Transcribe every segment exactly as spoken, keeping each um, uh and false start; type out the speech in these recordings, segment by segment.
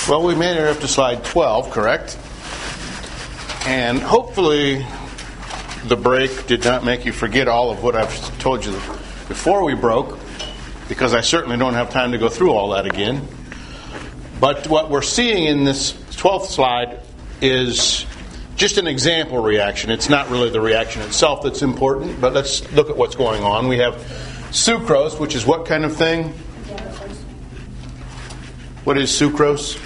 Well, we made it up to slide twelve, correct? And hopefully the break did not make you forget all of what I've told you before we broke, because I certainly don't have time to go through all that again. But what we're seeing in this twelfth slide is just an example reaction. It's not really the reaction itself that's important, but let's look at what's going on. We have sucrose, which is what kind of thing? What is sucrose?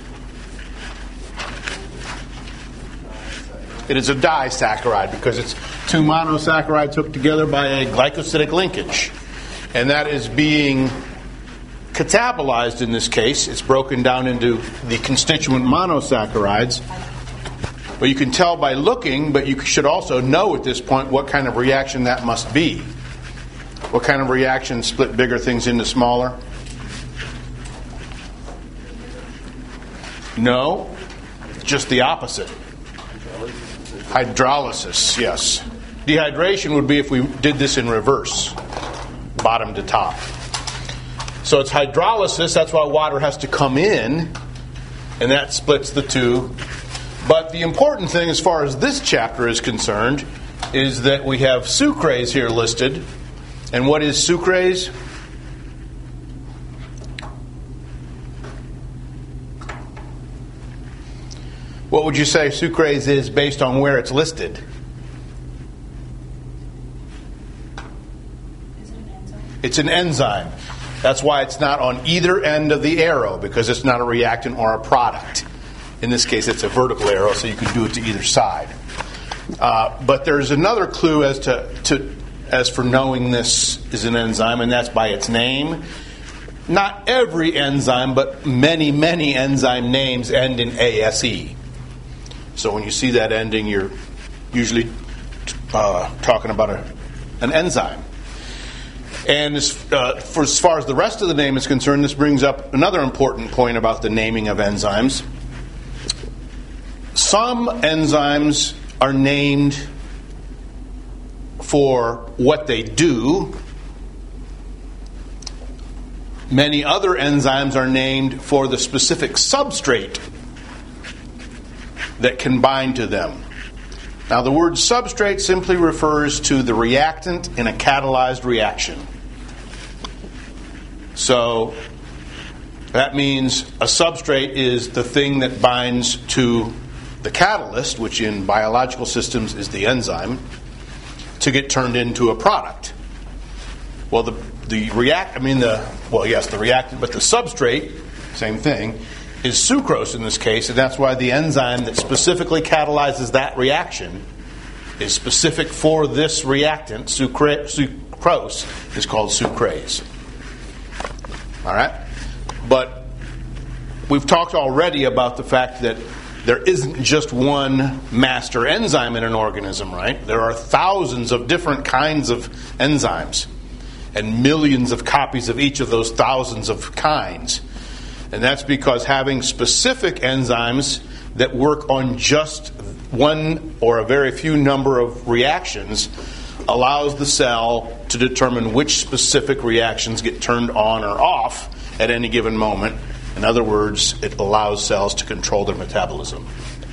It is a disaccharide because it's two monosaccharides hooked together by a glycosidic linkage. And that is being catabolized in this case. It's broken down into the constituent monosaccharides. But you can tell by looking, but you should also know at this point what kind of reaction that must be. What kind of reaction split bigger things into smaller? No, just the opposite. Hydrolysis, yes. Dehydration would be if we did this in reverse, bottom to top. So it's hydrolysis, that's why water has to come in, and that splits the two. But the important thing as far as this chapter is concerned is that we have sucrase here listed. And what is sucrase? What would you say sucrase is based on where it's listed? Is it an enzyme? It's an enzyme. That's why it's not on either end of the arrow, because it's not a reactant or a product. In this case, it's a vertical arrow, so you can do it to either side. Uh, but there's another clue as to, to as for knowing this is an enzyme, and that's by its name. Not every enzyme, but many, many enzyme names end in A S E. So when you see that ending, you're usually uh, talking about a, an enzyme. And as, uh, for as far as the rest of the name is concerned, this brings up another important point about the naming of enzymes. Some enzymes are named for what they do. Many other enzymes are named for the specific substrate that can bind to them. Now, the word substrate simply refers to the reactant in a catalyzed reaction. So that means a substrate is the thing that binds to the catalyst, which in biological systems is the enzyme, to get turned into a product. Well, the the react, I mean the well, yes, the reactant, but the substrate, same thing, is sucrose in this case, and that's why the enzyme that specifically catalyzes that reaction is specific for this reactant. Sucra- sucrose is called sucrase. All right, but we've talked already about the fact that there isn't just one master enzyme in an organism, right? There are thousands of different kinds of enzymes and millions of copies of each of those thousands of kinds. And that's because having specific enzymes that work on just one or a very few number of reactions allows the cell to determine which specific reactions get turned on or off at any given moment. In other words, it allows cells to control their metabolism.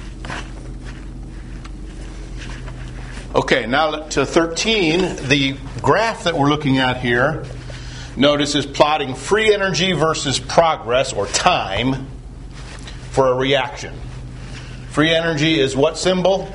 Okay, now to thirteen. The graph that we're looking at here, notice, is plotting free energy versus progress or time for a reaction. Free energy is what symbol?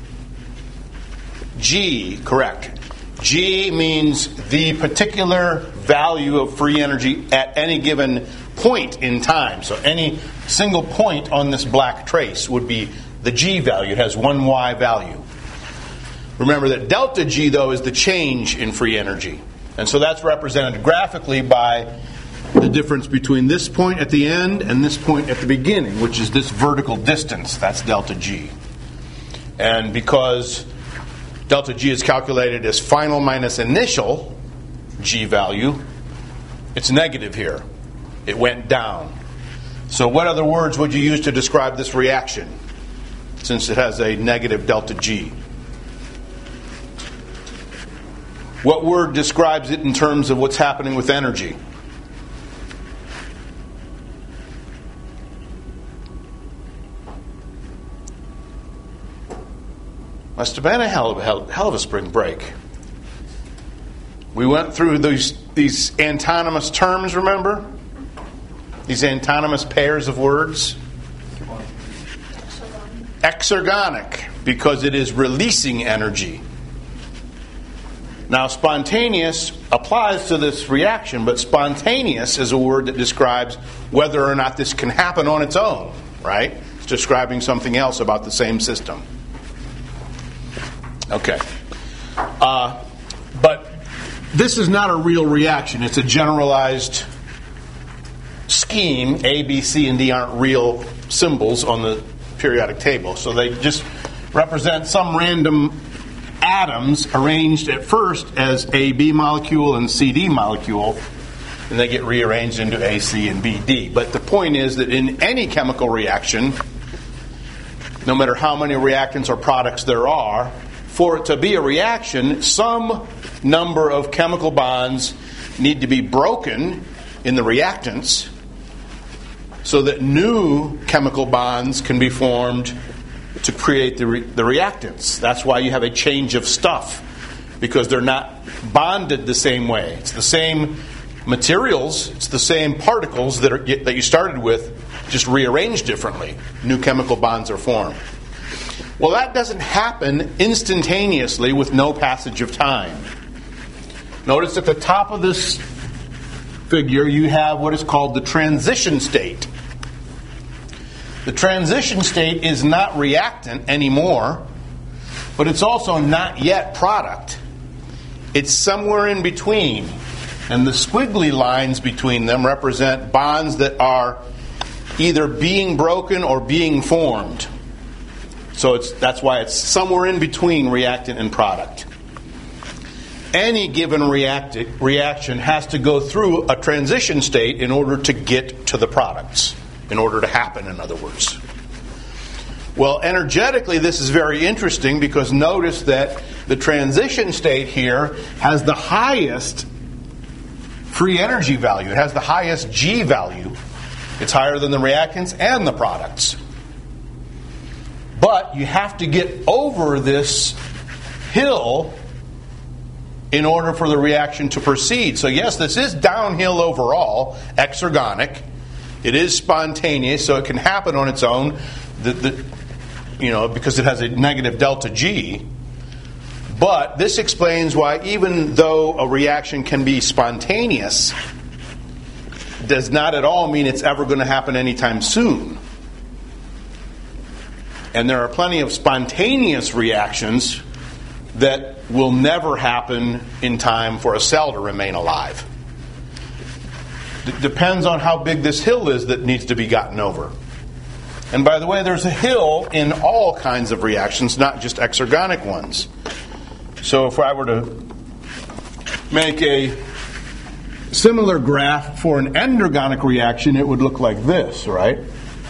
G, correct. G means the particular value of free energy at any given point in time. So any single point on this black trace would be the G value. It has one Y value. Remember that delta G, though, is the change in free energy. And so that's represented graphically by the difference between this point at the end and this point at the beginning, which is this vertical distance. That's delta G. And because delta G is calculated as final minus initial G value, it's negative here. It went down. So what other words would you use to describe this reaction, since it has a negative delta G? What word describes it in terms of what's happening with energy? Must have been a hell of a, hell, hell of a spring break. We went through these, these antonymous terms, remember? These antonymous pairs of words. Exergonic, because it is releasing energy. Now, spontaneous applies to this reaction, but spontaneous is a word that describes whether or not this can happen on its own, right? It's describing something else about the same system. Okay. Uh, but this is not a real reaction. It's a generalized scheme. A, B, C, and D aren't real symbols on the periodic table. So they just represent some random atoms arranged at first as A B molecule and C D molecule, and they get rearranged into A C and B D. But the point is that in any chemical reaction, no matter how many reactants or products there are, for it to be a reaction, some number of chemical bonds need to be broken in the reactants so that new chemical bonds can be formed to create the, re- the reactants. That's why you have a change of stuff, because they're not bonded the same way. It's the same materials, it's the same particles that, are, that you started with, just rearranged differently. New chemical bonds are formed. Well, that doesn't happen instantaneously with no passage of time. Notice at the top of this figure you have what is called the transition state. The transition state is not reactant anymore, but it's also not yet product. It's somewhere in between. And the squiggly lines between them represent bonds that are either being broken or being formed. So it's, that's why it's somewhere in between reactant and product. Any given react- reaction has to go through a transition state in order to get to the products. In order to happen, in other words. Well, energetically, this is very interesting because notice that the transition state here has the highest free energy value. It has the highest G value. It's higher than the reactants and the products. But you have to get over this hill in order for the reaction to proceed. So yes, this is downhill overall, exergonic. It is spontaneous, so it can happen on its own, the, the, you know, because it has a negative delta G. But this explains why even though a reaction can be spontaneous, does not at all mean it's ever going to happen anytime soon. And there are plenty of spontaneous reactions that will never happen in time for a cell to remain alive. It depends on how big this hill is that needs to be gotten over. And by the way, there's a hill in all kinds of reactions, not just exergonic ones. So if I were to make a similar graph for an endergonic reaction, it would look like this, right?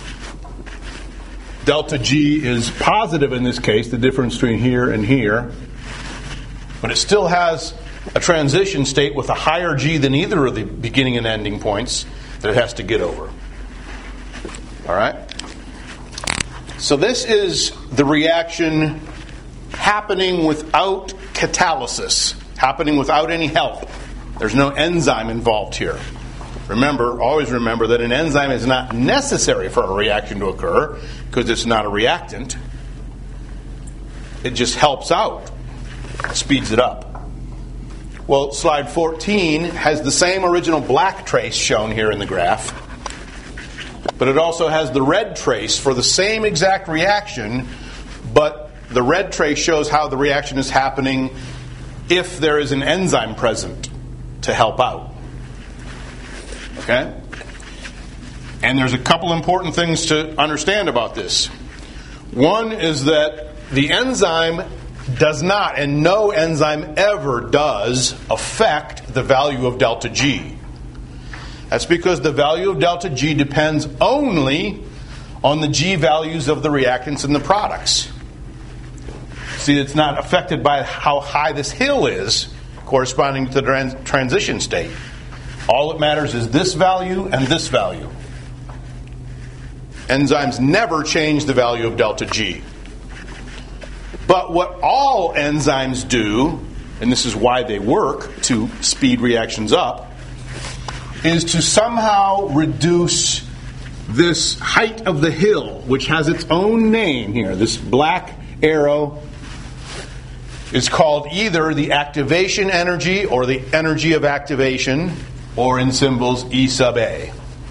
Delta G is positive in this case, the difference between here and here. But it still has a transition state with a higher G than either of the beginning and ending points that it has to get over. All right? So this is the reaction happening without catalysis, happening without any help. There's no enzyme involved here. Remember, always remember that an enzyme is not necessary for a reaction to occur because it's not a reactant. It just helps out, speeds it up. Well, slide fourteen has the same original black trace shown here in the graph, but it also has the red trace for the same exact reaction, but the red trace shows how the reaction is happening if there is an enzyme present to help out. Okay? And there's a couple important things to understand about this. One is that the enzyme does not, and no enzyme ever does, affect the value of delta G. That's because the value of delta G depends only on the G values of the reactants and the products. See, it's not affected by how high this hill is corresponding to the trans- transition state. All that matters is this value and this value. Enzymes never change the value of delta G. But what all enzymes do, and this is why they work to speed reactions up, is to somehow reduce this height of the hill, which has its own name here. This black arrow is called either the activation energy or the energy of activation, or in symbols E sub A.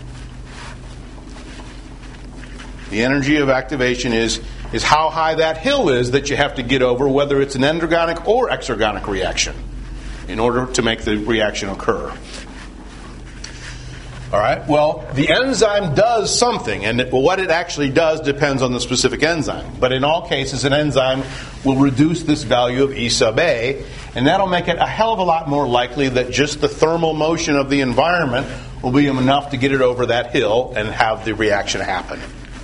The energy of activation is, is how high that hill is that you have to get over, whether it's an endergonic or exergonic reaction, in order to make the reaction occur. All right, well, the enzyme does something, and it, well, what it actually does depends on the specific enzyme. But in all cases, an enzyme will reduce this value of E sub A, and that'll make it a hell of a lot more likely that just the thermal motion of the environment will be enough to get it over that hill and have the reaction happen.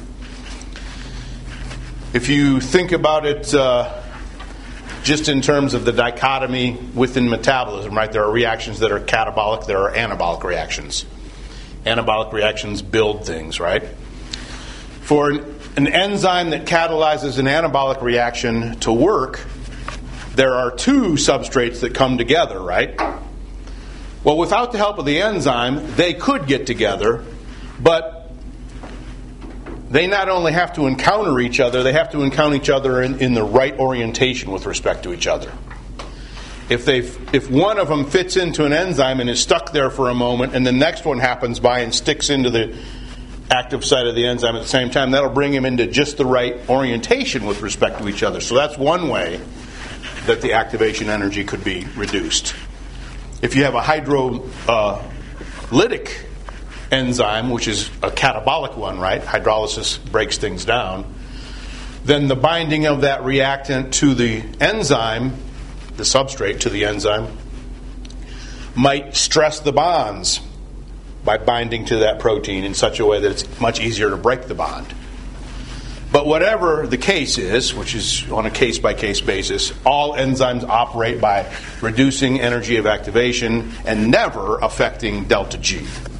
If you think about it uh, just in terms of the dichotomy within metabolism, right, there are reactions that are catabolic, there are anabolic reactions. Anabolic reactions build things, right? For an, an enzyme that catalyzes an anabolic reaction to work, there are two substrates that come together, right? Well, without the help of the enzyme, they could get together, but they not only have to encounter each other, they have to encounter each other in, in the right orientation with respect to each other. If they, if one of them fits into an enzyme and is stuck there for a moment, and the next one happens by and sticks into the active site of the enzyme at the same time, that'll bring them into just the right orientation with respect to each other. So that's one way that the activation energy could be reduced. If you have a hydrolytic uh, enzyme, which is a catabolic one, right? Hydrolysis breaks things down. Then the binding of that reactant to the enzyme, the substrate to the enzyme, might stress the bonds by binding to that protein in such a way that it's much easier to break the bond. But whatever the case is, which is on a case-by-case basis, all enzymes operate by reducing energy of activation and never affecting delta G.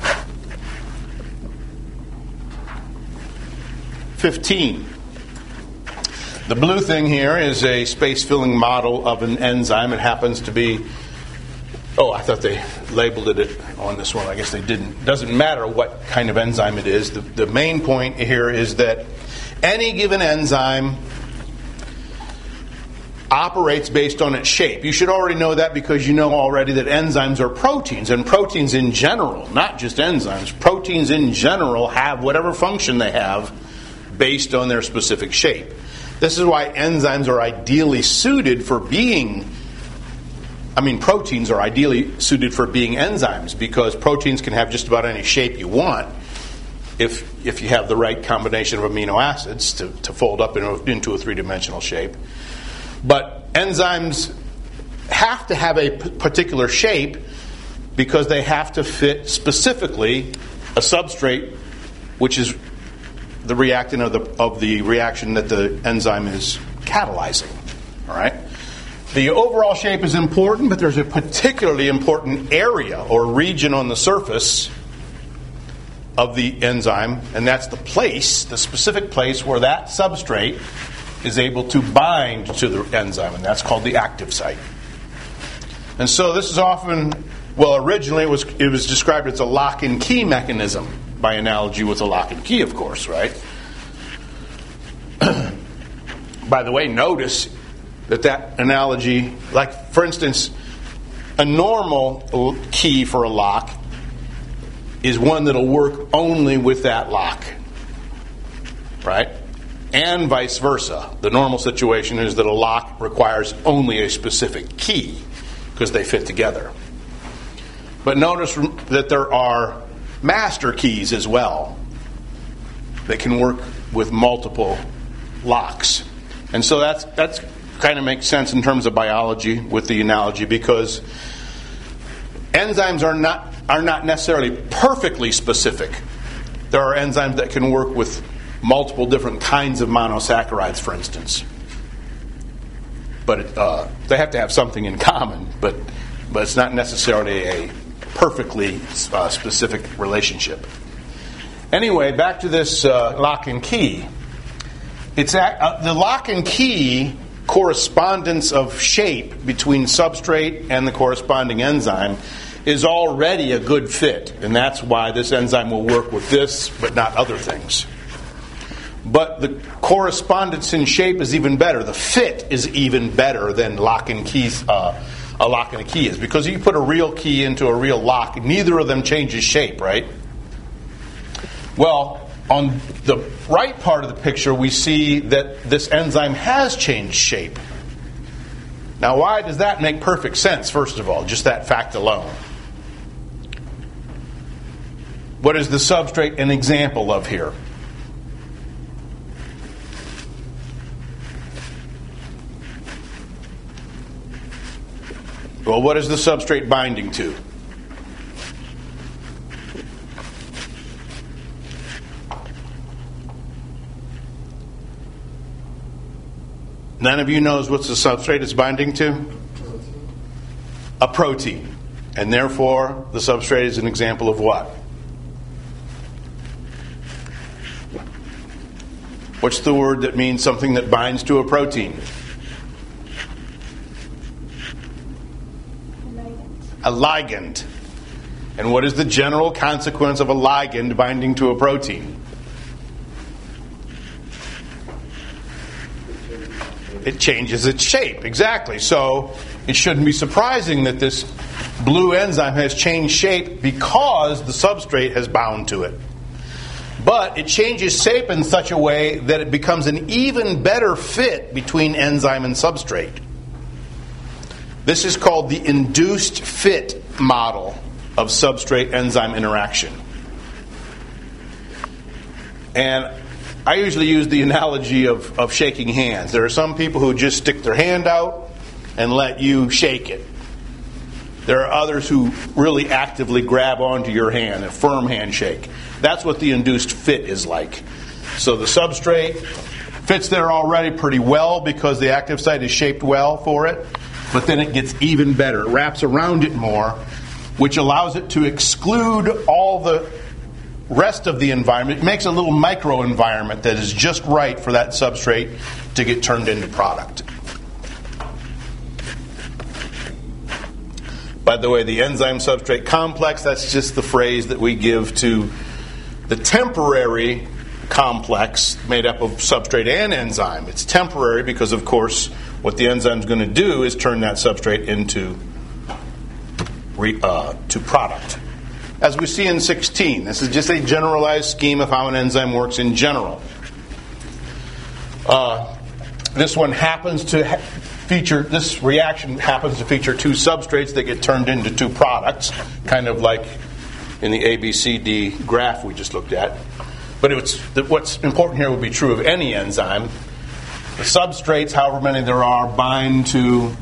fifteen. The blue thing here is a space-filling model of an enzyme. It happens to be, oh, I thought they labeled it on this one. I guess they didn't. It doesn't matter what kind of enzyme it is. The, the main point here is that any given enzyme operates based on its shape. You should already know that because you know already that enzymes are proteins, and proteins in general, not just enzymes, proteins in general have whatever function they have based on their specific shape. This is why enzymes are ideally suited for being, I mean, proteins are ideally suited for being enzymes, because proteins can have just about any shape you want if if you have the right combination of amino acids to, to fold up in a, into a three-dimensional shape. But enzymes have to have a p- particular shape because they have to fit specifically a substrate, which is the reactant of the of the reaction that the enzyme is catalyzing. All right. The overall shape is important, but there's a particularly important area or region on the surface of the enzyme, and that's the place, the specific place where that substrate is able to bind to the enzyme, and that's called the active site. And so this is often, well, originally it was it was described as a lock and key mechanism, by analogy with a lock and key, of course, right? By the way, notice that that analogy, like, for instance, a normal key for a lock is one that'll work only with that lock, right? And vice versa. The normal situation is that a lock requires only a specific key because they fit together. But notice that there are master keys as well that can work with multiple locks. And so that's that's kind of makes sense in terms of biology with the analogy, because enzymes are not are not necessarily perfectly specific. There are enzymes that can work with multiple different kinds of monosaccharides, for instance. But uh, they have to have something in common, but but it's not necessarily a perfectly uh, specific relationship. Anyway, back to this uh, lock and key. It's at, uh, the lock and key correspondence of shape between substrate and the corresponding enzyme is already a good fit, and that's why this enzyme will work with this but not other things. But the correspondence in shape is even better. The fit is even better than lock and keys, uh, a lock and a key is, because you put a real key into a real lock, neither of them changes shape, right? Well, on the right part of the picture, we see that this enzyme has changed shape. Now, why does that make perfect sense, first of all, just that fact alone? What is the substrate an example of here? Well, what is the substrate binding to? None of you knows what the substrate is binding to? Protein. A protein. And therefore, the substrate is an example of what? What's the word that means something that binds to a protein? A ligand. And what is the general consequence of a ligand binding to a protein? It changes its shape, exactly. So it shouldn't be surprising that this blue enzyme has changed shape because the substrate has bound to it. But it changes shape in such a way that it becomes an even better fit between enzyme and substrate. This is called the induced fit model of substrate-enzyme interaction. And I usually use the analogy of, of shaking hands. There are some people who just stick their hand out and let you shake it. There are others who really actively grab onto your hand, a firm handshake. That's what the induced fit is like. So the substrate fits there already pretty well because the active site is shaped well for it. But then it gets even better. It wraps around it more, which allows it to exclude all the rest of the environment. It makes a little microenvironment that is just right for that substrate to get turned into product. By the way, the enzyme-substrate complex, that's just the phrase that we give to the temporary complex made up of substrate and enzyme. It's temporary because, of course, what the enzyme is going to do is turn that substrate into re, uh, to product. As we see in sixteen, this is just a generalized scheme of how an enzyme works in general. Uh, this one happens to ha- feature, this reaction happens to feature two substrates that get turned into two products, kind of like in the A B C D graph we just looked at. But it's, what's important here would be true of any enzyme. The substrates, however many there are, bind to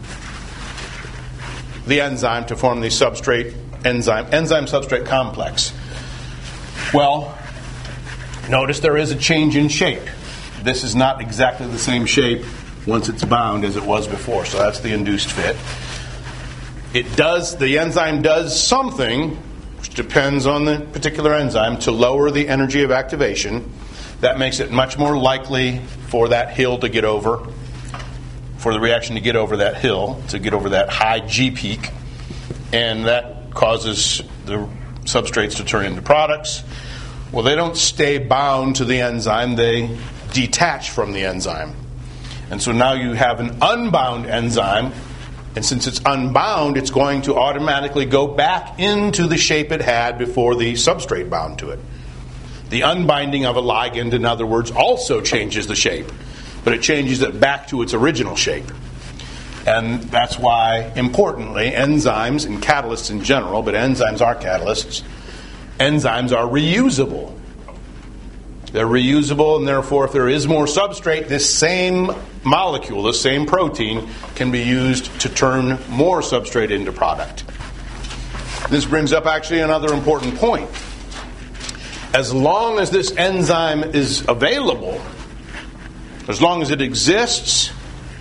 the enzyme to form the substrate enzyme enzyme substrate complex. Well, notice there is a change in shape. This is not exactly the same shape once it's bound as it was before. So that's the induced fit. It does the enzyme does something, which depends on the particular enzyme, to lower the energy of activation. That makes it much more likely for that hill to get over, for the reaction to get over that hill, to get over that high G peak, and that causes the substrates to turn into products. Well, they don't stay bound to the enzyme, they detach from the enzyme. And so now you have an unbound enzyme, and since it's unbound, it's going to automatically go back into the shape it had before the substrate bound to it. The unbinding of a ligand, in other words, also changes the shape, but it changes it back to its original shape. And that's why, importantly, enzymes and catalysts in general, but enzymes are catalysts, enzymes are reusable. They're reusable, and therefore, if there is more substrate, this same molecule, this same protein, can be used to turn more substrate into product. This brings up actually another important point. As long as this enzyme is available, as long as it exists,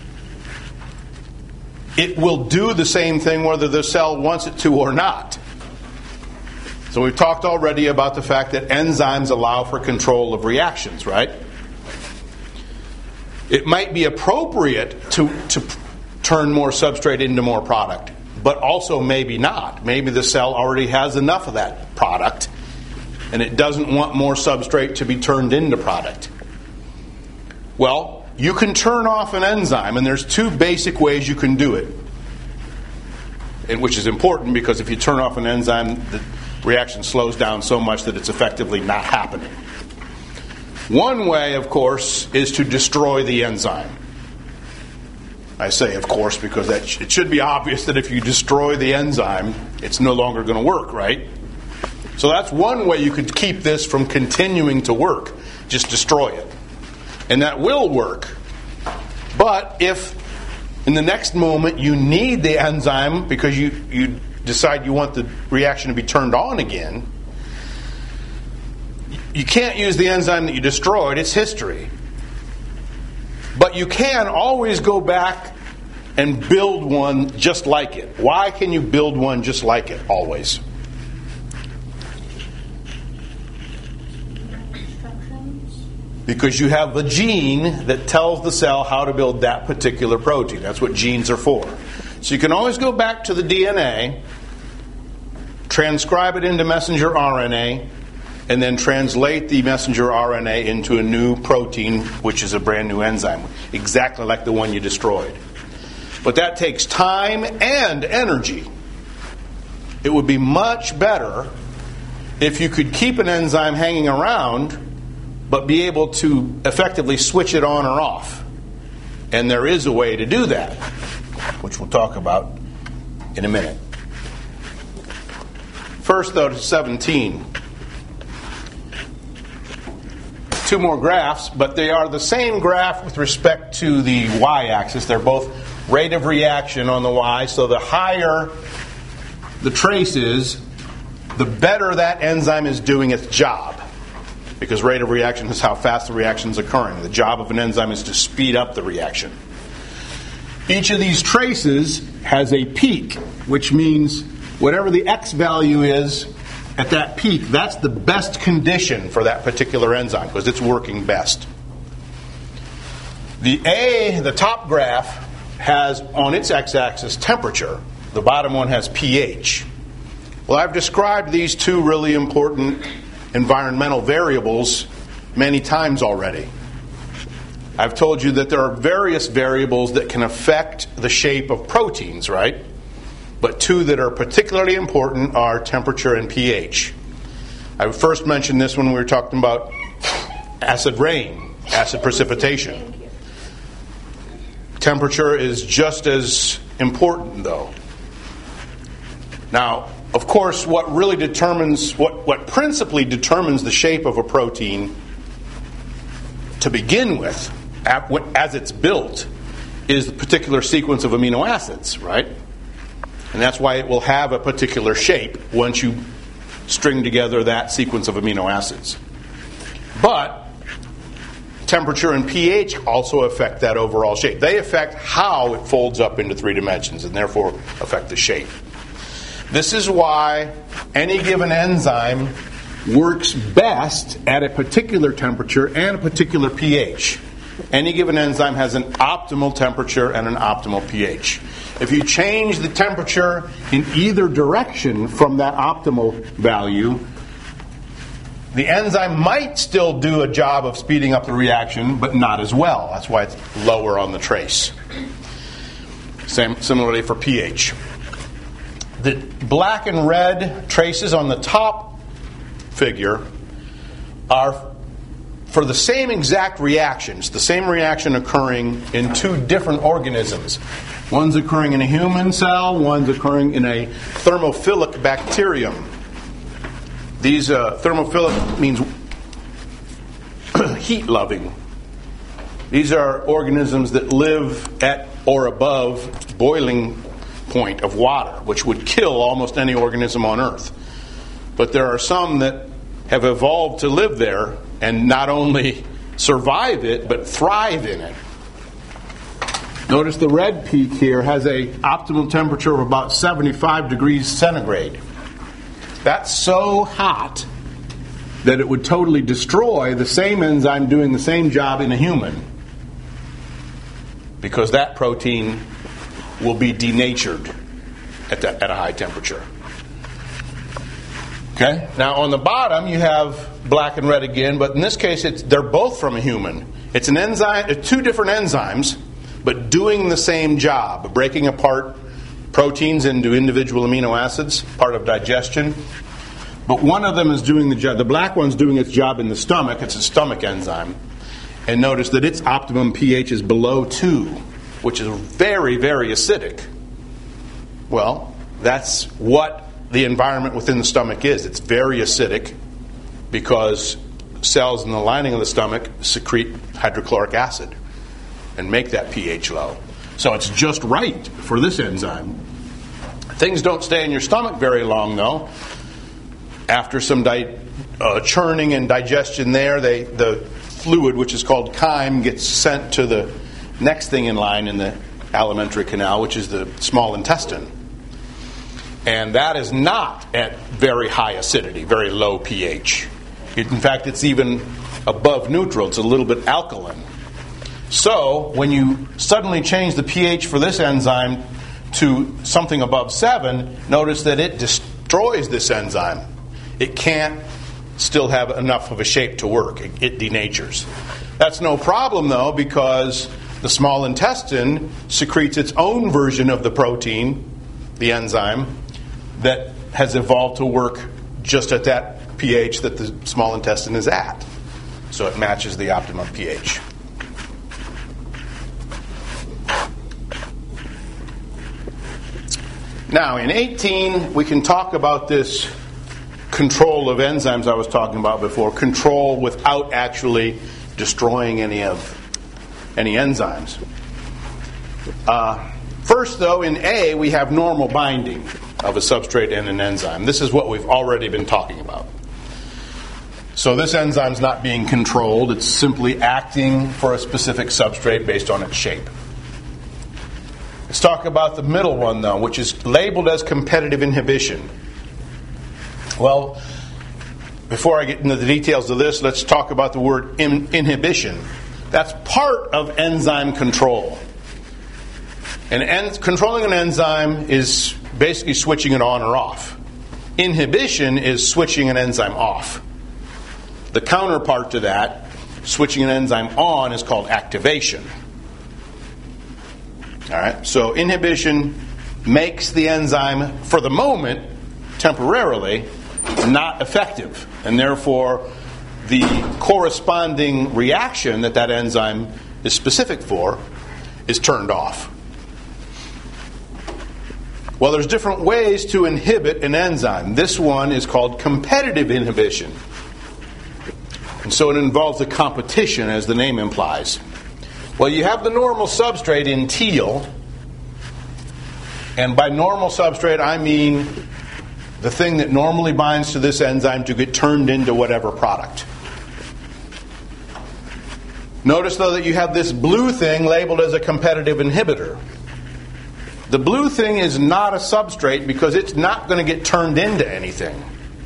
it will do the same thing whether the cell wants it to or not. So we've talked already about the fact that enzymes allow for control of reactions, right? It might be appropriate to, to turn more substrate into more product, but also maybe not. Maybe the cell already has enough of that product, and it doesn't want more substrate to be turned into product. Well, you can turn off an enzyme, and there's two basic ways you can do it, and which is important because if you turn off an enzyme, the reaction slows down so much that it's effectively not happening. One way, of course, is to destroy the enzyme. I say, of course, because that sh- it should be obvious that if you destroy the enzyme, it's no longer going to work, right? So that's one way you could keep this from continuing to work. Just destroy it. And that will work. But if in the next moment you need the enzyme because you, you decide you want the reaction to be turned on again, you can't use the enzyme that you destroyed. It's history. But you can always go back and build one just like it. Why can you build one just like it always? Because you have a gene that tells the cell how to build that particular protein. That's what genes are for. So you can always go back to the D N A, transcribe it into messenger R N A, and then translate the messenger R N A into a new protein, which is a brand new enzyme, exactly like the one you destroyed. But that takes time and energy. It would be much better if you could keep an enzyme hanging around, but be able to effectively switch it on or off. And there is a way to do that, which we'll talk about in a minute. First, though, to seventeen. Two more graphs, but they are the same graph with respect to the y-axis. They're both rate of reaction on the y, so the higher the trace is, the better that enzyme is doing its job. Because rate of reaction is how fast the reaction is occurring. The job of an enzyme is to speed up the reaction. Each of these traces has a peak, which means whatever the x value is at that peak, that's the best condition for that particular enzyme because it's working best. The A, the top graph, has on its x-axis temperature. The bottom one has pH. Well, I've described these two really important environmental variables many times already. I've told you that there are various variables that can affect the shape of proteins, right? But two that are particularly important are temperature and pH. I first mentioned this when we were talking about acid rain, acid precipitation. Temperature is just as important, though. Now, of course, what really determines, what, what principally determines the shape of a protein to begin with, as it's built, is the particular sequence of amino acids, right? And that's why it will have a particular shape once you string together that sequence of amino acids. But temperature and pH also affect that overall shape. They affect how it folds up into three dimensions and therefore affect the shape. This is why any given enzyme works best at a particular temperature and a particular pH. Any given enzyme has an optimal temperature and an optimal pH. If you change the temperature in either direction from that optimal value, the enzyme might still do a job of speeding up the reaction, but not as well. That's why it's lower on the trace. Same, similarly for pH. The black and red traces on the top figure are for the same exact reactions, the same reaction occurring in two different organisms. One's occurring in a human cell, one's occurring in a thermophilic bacterium. These uh, thermophilic means heat-loving. These are organisms that live at or above boiling point of water, which would kill almost any organism on Earth. But there are some that have evolved to live there and not only survive it, but thrive in it. Notice the red peak here has a optimal temperature of about seventy-five degrees centigrade. That's so hot that it would totally destroy the same enzyme doing the same job in a human. because that protein will be denatured at, the, at a high temperature. Okay? Now on the bottom you have black and red again, but in this case it's, they're both from a human. It's an enzyme, it's two different enzymes, but doing the same job, breaking apart proteins into individual amino acids, part of digestion. But one of them is doing the job. The black one's doing its job in the stomach. It's a stomach enzyme. And notice that its optimum pH is below two, which is very, very acidic. Well, that's what the environment within the stomach is. It's very acidic because cells in the lining of the stomach secrete hydrochloric acid and make that pH low. So it's just right for this enzyme. Things don't stay in your stomach very long, though. After some di- uh, churning and digestion there, they, the fluid, which is called chyme, gets sent to the next thing in line in the alimentary canal, which is the small intestine. And that is not at very high acidity, very low pH. It, in fact, it's even above neutral. It's a little bit alkaline. So when you suddenly change the pH for this enzyme to something above seven, notice that it destroys this enzyme. It can't still have enough of a shape to work. It, it denatures. That's no problem, though, because the small intestine secretes its own version of the protein, the enzyme, that has evolved to work just at that pH that the small intestine is at. So it matches the optimum pH. Now, in eighteen, we can talk about this control of enzymes I was talking about before, control without actually destroying any of any enzymes. Uh, first, though, in A, we have normal binding of a substrate and an enzyme. This is what we've already been talking about. So this enzyme's not being controlled. It's simply acting for a specific substrate based on its shape. Let's talk about the middle one, though, which is labeled as competitive inhibition. Well, before I get into the details of this, let's talk about the word in- inhibition. That's part of enzyme control. And en- controlling an enzyme is basically switching it on or off. Inhibition is switching an enzyme off. The counterpart to that, switching an enzyme on, is called activation. All right, so inhibition makes the enzyme, for the moment, temporarily, not effective, and therefore the corresponding reaction that that enzyme is specific for is turned off. Well, there's different ways to inhibit an enzyme. This one is called competitive inhibition. And so it involves a competition, as the name implies. Well, you have the normal substrate in teal. And by normal substrate, I mean the thing that normally binds to this enzyme to get turned into whatever product. Notice, though, that you have this blue thing labeled as a competitive inhibitor. The blue thing is not a substrate because it's not going to get turned into anything.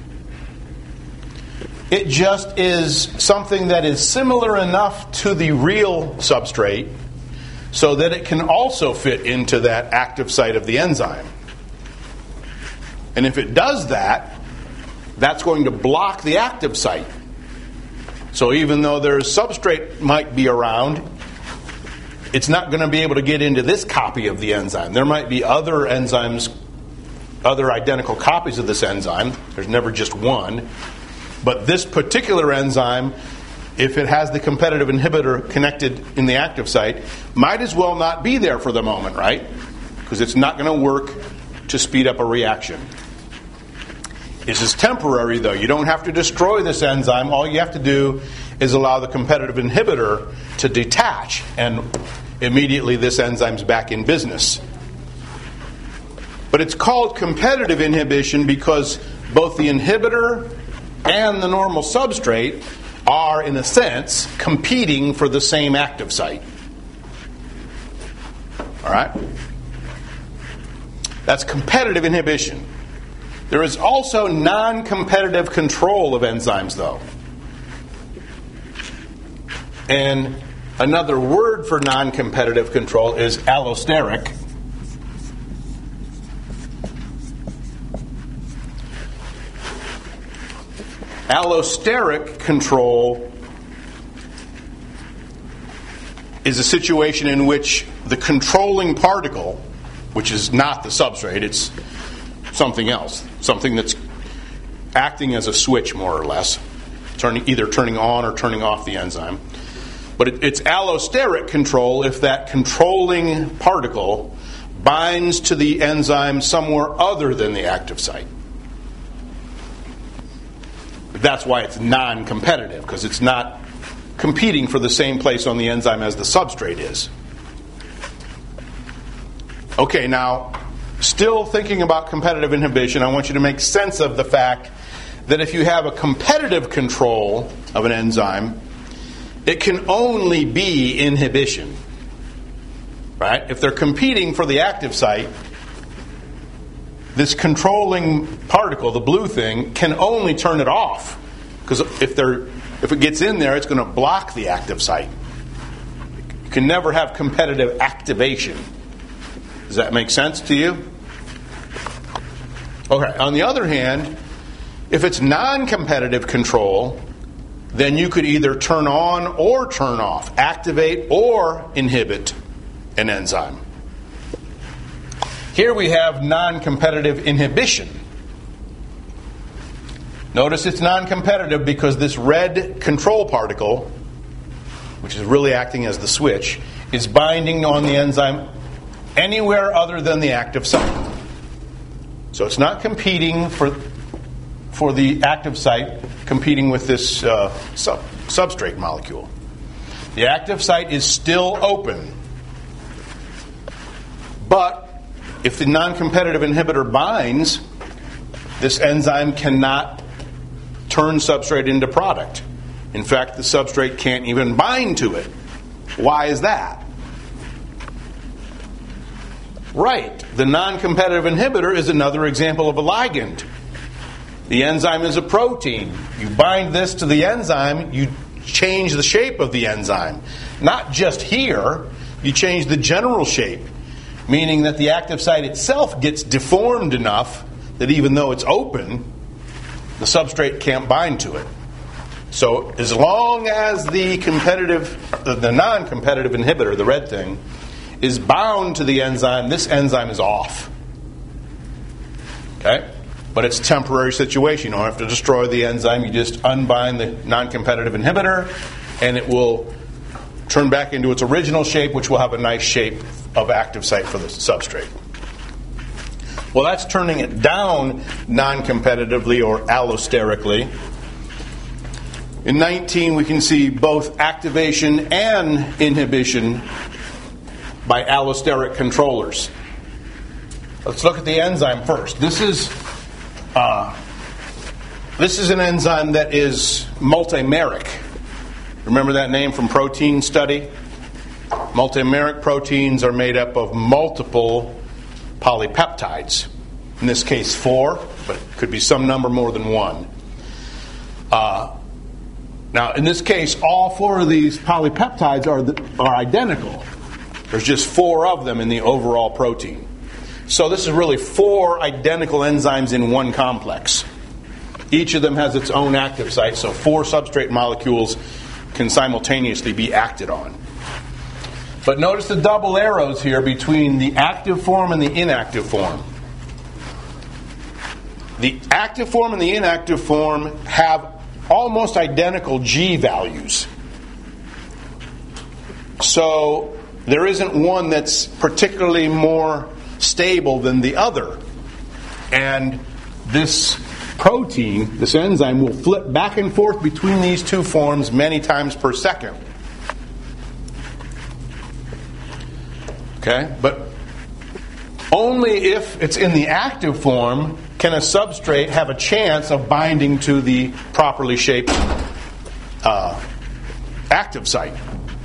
It just is something that is similar enough to the real substrate so that it can also fit into that active site of the enzyme. And if it does that, that's going to block the active site. So even though there's substrate might be around, it's not going to be able to get into this copy of the enzyme. There might be other enzymes, other identical copies of this enzyme. There's never just one. But this particular enzyme, if it has the competitive inhibitor connected in the active site, might as well not be there for the moment, right? Because it's not going to work to speed up a reaction. This is temporary, though. You don't have to destroy this enzyme. All you have to do is allow the competitive inhibitor to detach, and immediately this enzyme's back in business. But it's called competitive inhibition because both the inhibitor and the normal substrate are, in a sense, competing for the same active site. All right? That's competitive inhibition. There is also non-competitive control of enzymes, though. And Another word for non-competitive control is allosteric. Allosteric control is a situation in which the controlling particle, which is not the substrate, it's something else, something that's acting as a switch more or less, turning, either turning on or turning off the enzyme. But it, it's allosteric control if that controlling particle binds to the enzyme somewhere other than the active site. That's why it's non-competitive, because it's not competing for the same place on the enzyme as the substrate is. Okay, now, still thinking about competitive inhibition, I want you to make sense of the fact that if you have a competitive control of an enzyme, it can only be inhibition. Right? If they're competing for the active site, this controlling particle, the blue thing, can only turn it off. Because if they're if it gets in there, it's going to block the active site. You can never have competitive activation. Does that make sense to you? Okay, on the other hand, if it's non-competitive control, then you could either turn on or turn off, activate or inhibit an enzyme. Here we have non-competitive inhibition. Notice it's non-competitive because this red control particle, which is really acting as the switch, is binding on the enzyme anywhere other than the active site. So it's not competing for, for the active site, competing with this uh, sub, substrate molecule. The active site is still open. But if the non-competitive inhibitor binds, this enzyme cannot turn substrate into product. In fact, the substrate can't even bind to it. Why is that? Right. The non-competitive inhibitor is another example of a ligand. The enzyme is a protein. You bind this to the enzyme, you change the shape of the enzyme. Not just here, you change the general shape. Meaning that the active site itself gets deformed enough that even though it's open, the substrate can't bind to it. So as long as the competitive, the non-competitive inhibitor, the red thing, is bound to the enzyme, this enzyme is off. Okay? But it's a temporary situation. You don't have to destroy the enzyme. You just unbind the non-competitive inhibitor, and it will turn back into its original shape, which will have a nice shape of active site for the substrate. Well, that's turning it down non-competitively or allosterically. In nineteen, we can see both activation and inhibition by allosteric controllers. Let's look at the enzyme first. This is uh, this is an enzyme that is multimeric. Remember that name from protein study? Multimeric proteins are made up of multiple polypeptides. In this case, four, but it could be some number more than one. Uh, now, in this case, all four of these polypeptides are the, are identical. There's just four of them in the overall protein. So this is really four identical enzymes in one complex. Each of them has its own active site, so four substrate molecules can simultaneously be acted on. But notice the double arrows here between the active form and the inactive form. The active form and the inactive form have almost identical G values. So there isn't one that's particularly more stable than the other. And this protein, this enzyme, will flip back and forth between these two forms many times per second. Okay? But only if it's in the active form can a substrate have a chance of binding to the properly shaped uh, active site.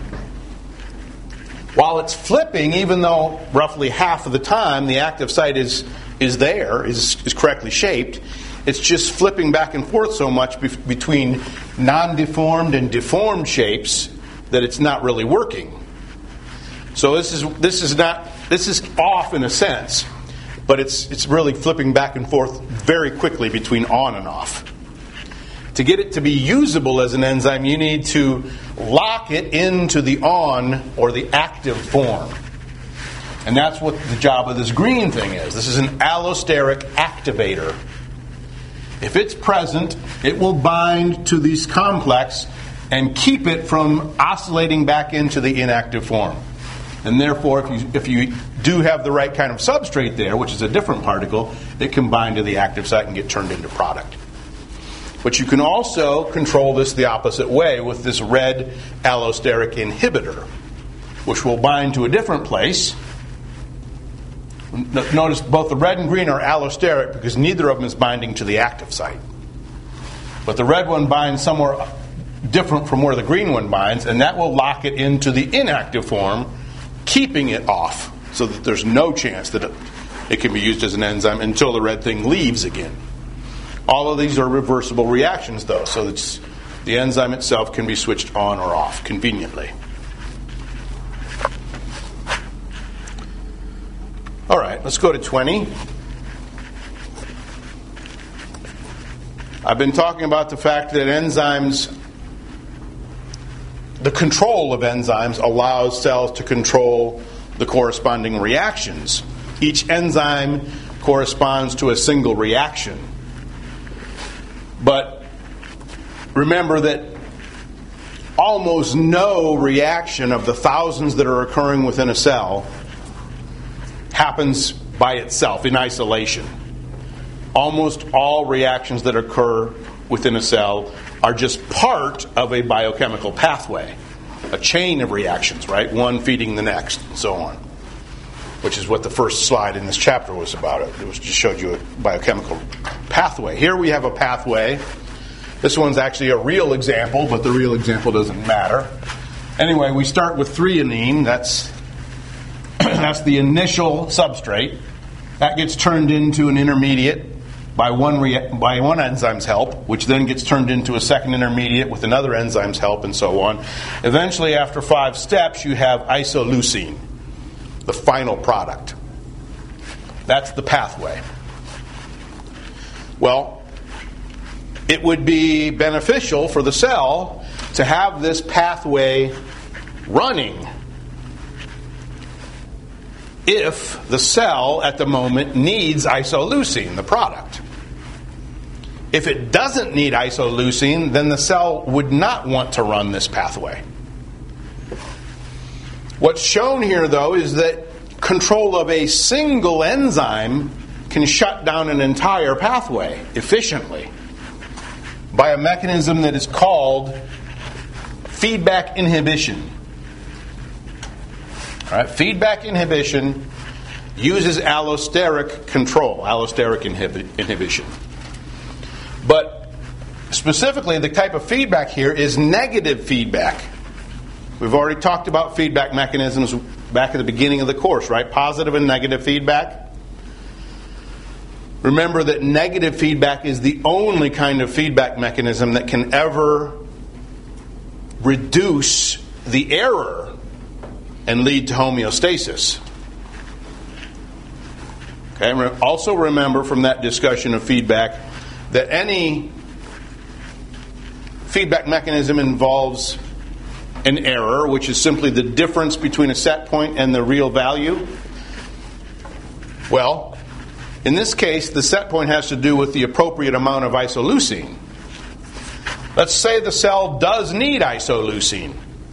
While it's flipping, even though roughly half of the time the active site is is there, is, is correctly shaped, it's just flipping back and forth so much be- between non-deformed and deformed shapes that it's not really working. So this is this is not this is off in a sense, but it's it's really flipping back and forth very quickly between on and off. To get it to be usable as an enzyme, you need to lock it into the on or the active form. And that's what the job of this green thing is. This is an allosteric activator. If it's present, it will bind to this complex and keep it from oscillating back into the inactive form. And therefore, if you, if you do have the right kind of substrate there, which is a different particle, it can bind to the active site and get turned into product. But you can also control this the opposite way with this red allosteric inhibitor, which will bind to a different place. Notice both the red and green are allosteric because neither of them is binding to the active site. But the red one binds somewhere different from where the green one binds, and that will lock it into the inactive form, keeping it off so that there's no chance that it, it can be used as an enzyme until the red thing leaves again. All of these are reversible reactions, though, so that the enzyme itself can be switched on or off conveniently. All right, let's go to twenty. I've been talking about the fact that enzymes, the control of enzymes allows cells to control the corresponding reactions. Each enzyme corresponds to a single reaction. But remember that almost no reaction of the thousands that are occurring within a cell happens by itself in isolation. Almost all reactions that occur within a cell are just part of a biochemical pathway, a chain of reactions, right? One feeding the next, and so on, which is what the first slide in this chapter was about. It was just showed you a biochemical pathway. Here we have a pathway. This one's actually a real example, but the real example doesn't matter. Anyway, we start with threonine. That's that's the initial substrate. That gets turned into an intermediate by one rea- by one enzyme's help, which then gets turned into a second intermediate with another enzyme's help, and so on. Eventually, after five steps, you have isoleucine, the final product. That's the pathway. Well, it would be beneficial for the cell to have this pathway running if the cell at the moment needs isoleucine, the product. If it doesn't need isoleucine, then the cell would not want to run this pathway. What's shown here, though, is that control of a single enzyme can shut down an entire pathway efficiently by a mechanism that is called feedback inhibition. All right, feedback inhibition uses allosteric control, allosteric inhibi- inhibition. But specifically, the type of feedback here is negative feedback. We've already talked about feedback mechanisms back at the beginning of the course, right? Positive and negative feedback. Remember that negative feedback is the only kind of feedback mechanism that can ever reduce the error and lead to homeostasis. Okay. Also remember from that discussion of feedback that any feedback mechanism involves an error, which is simply the difference between a set point and the real value. Well, in this case, the set point has to do with the appropriate amount of isoleucine. Let's say the cell does need isoleucine.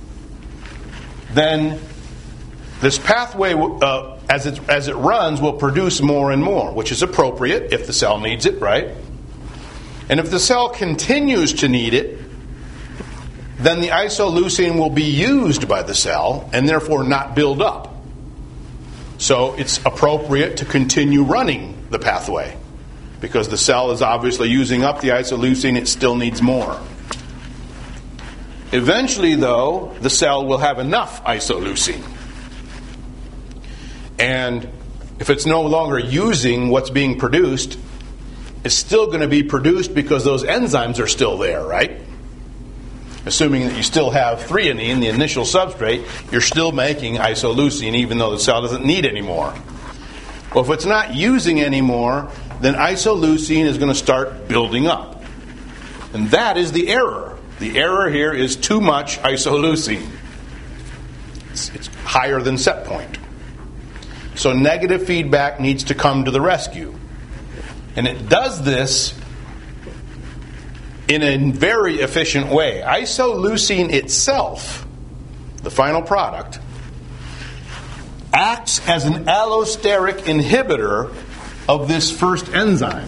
Then this pathway, uh, as it as it runs, will produce more and more, which is appropriate if the cell needs it, right? And if the cell continues to need it, then the isoleucine will be used by the cell and therefore not build up. So it's appropriate to continue running the pathway because the cell is obviously using up the isoleucine, it still needs more. Eventually, though, the cell will have enough isoleucine. And if it's no longer using what's being produced, it's still going to be produced because those enzymes are still there, right? assuming that you still have threonine, the initial substrate, you're still making isoleucine even though the cell doesn't need any more. Well, if it's not using any more, then isoleucine is going to start building up. And that is the error. The error here is too much isoleucine. It's, it's higher than set point. So negative feedback needs to come to the rescue. And it does this in a very efficient way. Isoleucine itself, the final product, acts as an allosteric inhibitor of this first enzyme.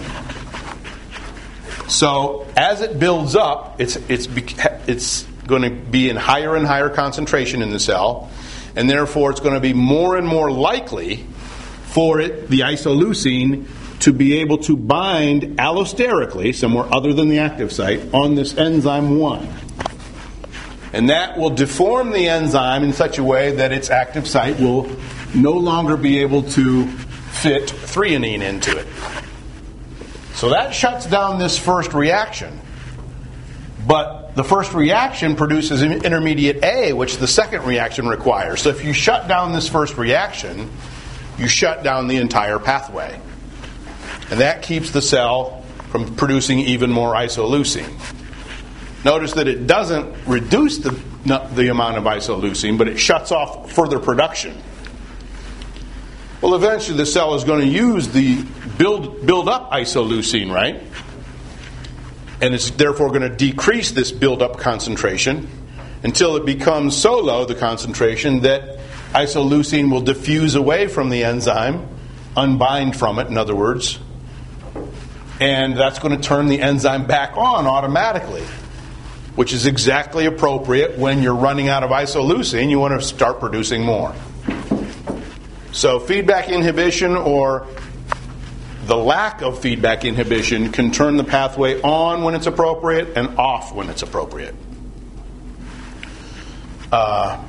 So as it builds up, it's it's it's going to be in higher and higher concentration in the cell, and therefore it's going to be more and more likely for it, the isoleucine, to be able to bind allosterically, somewhere other than the active site, on this enzyme one. And that will deform the enzyme in such a way that its active site will no longer be able to fit threonine into it. So that shuts down this first reaction. But the first reaction produces intermediate A, which the second reaction requires. So if you shut down this first reaction, you shut down the entire pathway. And that keeps the cell from producing even more isoleucine. Notice that it doesn't reduce the, the amount of isoleucine, but it shuts off further production. Well, eventually the cell is going to use the build, build up isoleucine, right? And it's therefore going to decrease this build-up concentration until it becomes so low, the concentration, that isoleucine will diffuse away from the enzyme, unbind from it, in other words, and that's going to turn the enzyme back on automatically, which is exactly appropriate when you're running out of isoleucine. You want to start producing more. So feedback inhibition, or the lack of feedback inhibition, can turn the pathway on when it's appropriate and off when it's appropriate. Uh,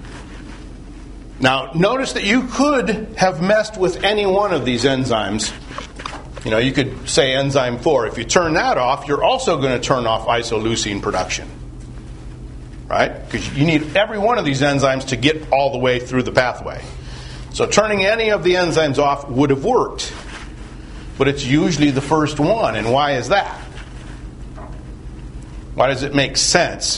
now, notice that you could have messed with any one of these enzymes. You know, you could say enzyme four. If you turn that off, you're also going to turn off isoleucine production. Right? Because you need every one of these enzymes to get all the way through the pathway. So turning any of the enzymes off would have worked. But it's usually the first one. And why is that? Why does it make sense?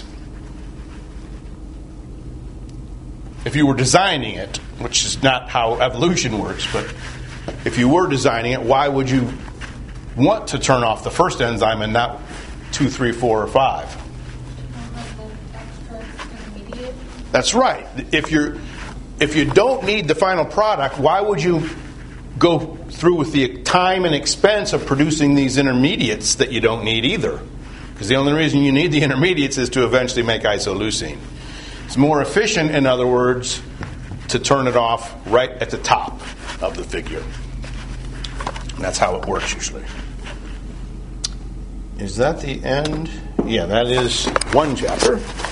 If you were designing it, which is not how evolution works, but if you were designing it, why would you want to turn off the first enzyme and not two, three, four, or five? That's right. If you're if you don't need the final product, why would you go through with the time and expense of producing these intermediates that you don't need either? Because the only reason you need the intermediates is to eventually make isoleucine. It's more efficient, in other words, to turn it off right at the top of the figure. And that's how it works usually. Is that the end? Yeah, that is one chapter.